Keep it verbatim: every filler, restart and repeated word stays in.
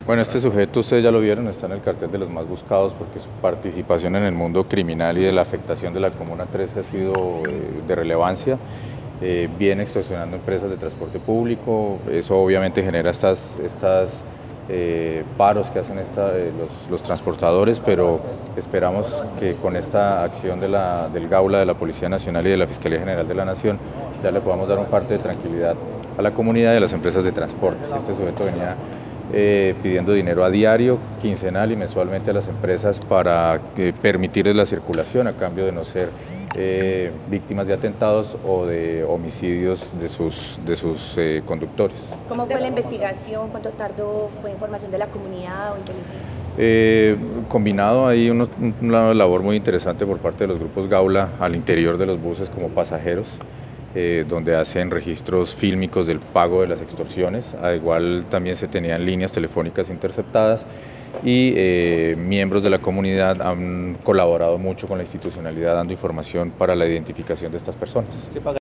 Bueno, este sujeto ustedes ya lo vieron, está en el cartel de los más buscados porque su participación en el mundo criminal y de la afectación de la Comuna trece ha sido eh, de relevancia. Eh, viene extorsionando empresas de transporte público, eso obviamente genera estas, estas eh, paros que hacen esta, eh, los, los transportadores, pero esperamos que con esta acción de la, del Gaula, de la Policía Nacional y de la Fiscalía General de la Nación ya le podamos dar un parte de tranquilidad a la comunidad y a las empresas de transporte. Este sujeto venía Eh, pidiendo dinero a diario, quincenal y mensualmente a las empresas para eh, permitirles la circulación a cambio de no ser eh, víctimas de atentados o de homicidios de sus, de sus eh, conductores. ¿Cómo fue la investigación? ¿Cuánto tardó? ¿Fue información de la comunidad o inteligencia? Eh, combinado hay uno, una labor muy interesante por parte de los grupos Gaula al interior de los buses como pasajeros. Eh, donde hacen registros fílmicos del pago de las extorsiones, al igual también se tenían líneas telefónicas interceptadas y eh, miembros de la comunidad han colaborado mucho con la institucionalidad dando información para la identificación de estas personas.